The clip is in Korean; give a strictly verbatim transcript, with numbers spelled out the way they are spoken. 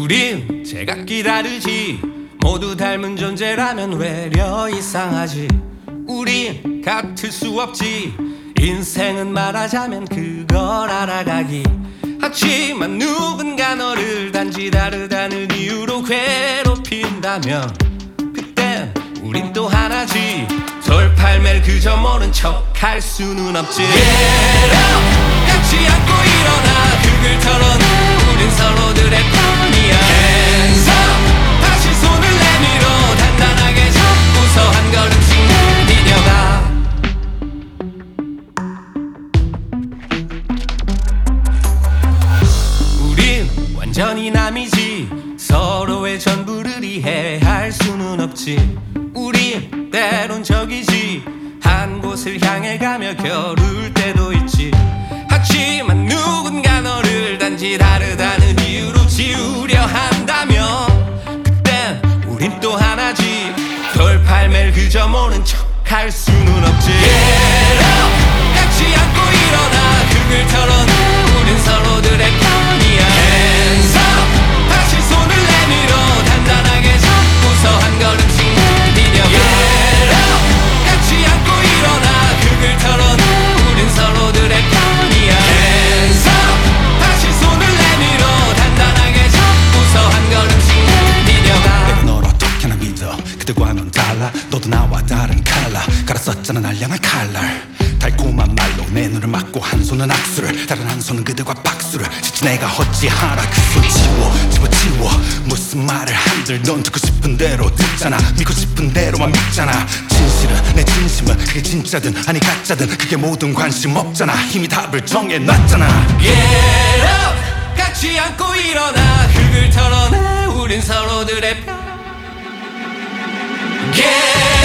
우린 제각기 다르지. 모두 닮은 존재라면 외려 이상하지. 우린 같을 수 없지. 인생은 말하자면 그걸 알아가기. 하지만 누군가 너를 단지 다르다는 이유로 괴롭힌다면 그땐 우린 또 하나지. 돌팔매를 그저 모른 척 할 수는 없지. Get up! 같이 안고 일어나. 그걸 털어내. 우린 서로들의 편이야. Hands up! 다시 손을 내밀어. 단단하게 잡고서 한 걸음씩 내디뎌가. 우린 완전히 남이지. 서로의 전부를 이해할 수는 없지. 우린 때론 적이지. 한 곳을 향해 가며 겨룰 때도 있지. 하지만 누군가 너를 단지 다르다는 이유로 지우려 한다면 그땐 우린 또 하나지. 돌팔매를 그저 모른 척 할 수는 없지. Get up! 같이 안고 일어나. 그걸 털어내. 우린 서로들의 편이야. Hands up! 다시 손을 내밀어. 단단하게 잡고서 한 걸음씩 내디뎌가. Get up! 같이 안고 일어나. 그걸 털어내. 우린 서로들의 편이야. Hands up! 다시 손을 내밀어. 단단하게 잡고서 한 걸음씩 내디뎌가. 내가 널 어떻게나 믿어. 그들과는 달라. 너도 나와 다른 칼라. 갈았었잖아 날 향한 칼날. 달콤한 말로 내 눈을 막고 한 손은 악수를, 다른 한 손은 그들과 박수를. 지치 내가 어찌하라. 그 손 지워 집어치워. 무슨 말을 한들 넌 듣고 싶은 대로 듣잖아. 믿고 싶은 대로만 믿잖아. 진실은 내 진심은 그게 진짜든 아니 가짜든 그게 모든 관심 없잖아. 이미 답을 정해놨잖아. Get up! 같이 안고 일어나. 그걸 털어내. 우린 서로들의 편. Get